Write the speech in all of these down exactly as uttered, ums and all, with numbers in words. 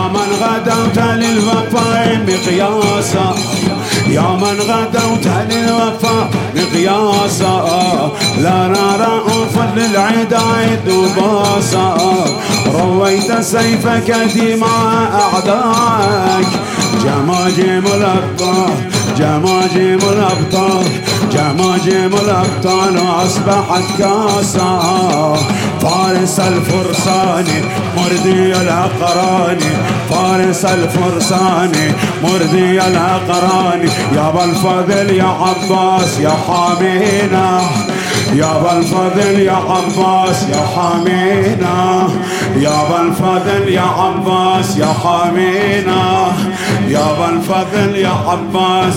من غدوت للوفاء مقياسا، يا من غدوت للوفاء مقياسا، لا نرى أنفا للعداء دباسا، رويت سيفك دماء أعدائك، جماجم الأبطال جماجم الأبطال جماجم الأبطال أصبحت كاسا، فارس الفرسان مردي الأقران، فارس الفرسان مردي الأقران، يا ابا الفضل يا عباس يا حامينا، يا ابا الفضل يا عباس يا حامينا، يا ابا الفضل يا عباس يا حامينا، يا ابا الفضل يا عباس.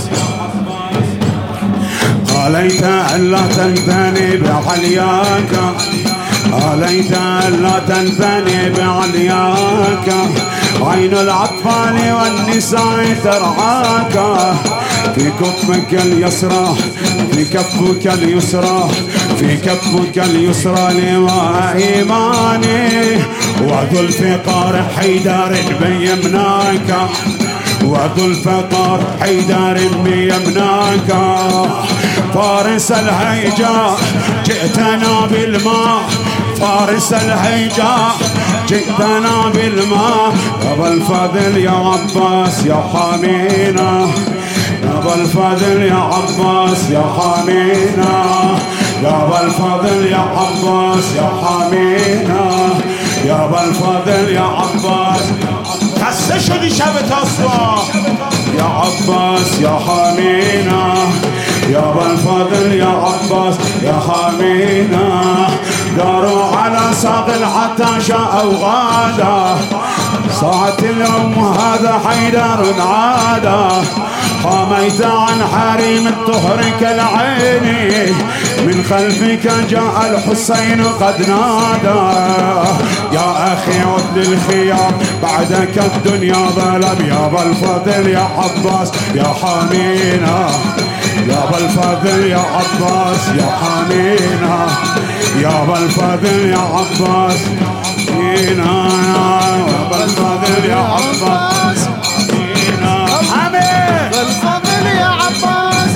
عليت ألا تنثني بعلياك، عليت ألا تنثني بعلياك، عين الأطفال والنساء ترعاك، في كفك اليسرى في كفك اليسرى في كفك اليسرى لواء إيماني، وذو الفقار حيدر بيمناك، وذو الفقار حيدر بيمناك، فارس الهيجاء جئتنا بالماء، فارس الهيجاء جئتنا بالماء، يا ابا الفضل يا عباس يا حامينا، يا ابا الفضل يا عباس يا حامينا، يا ابا الفضل يا عباس يا حامينا، يا ابا الفضل يا عباس. خسته شدی شب تاسوا يا عباس يا حامينا، يا ابا الفضل يا عباس يا حامينا، داروا على ساق العطاشة أو غادا، صاعت اليوم هذا حيدر عادا، قاميت عن حريم الطهر كالعين، من خلفك جاء الحسين قد نادى، يا أخي عد للخيام بعدك الدنيا ظلم، يا ابا الفضل يا عباس يا حامينا، يا ابا الفضل يا عباس يا حامينا، يا ابا الفضل يا عباس فينا، يا ابا الفضل يا عباس فينا، حميد الفضل يا عباس،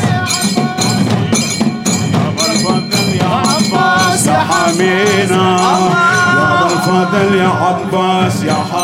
يا ابا الفضل يا عباس يا حامينا، يا ابا الفضل يا عباس يا حامينا.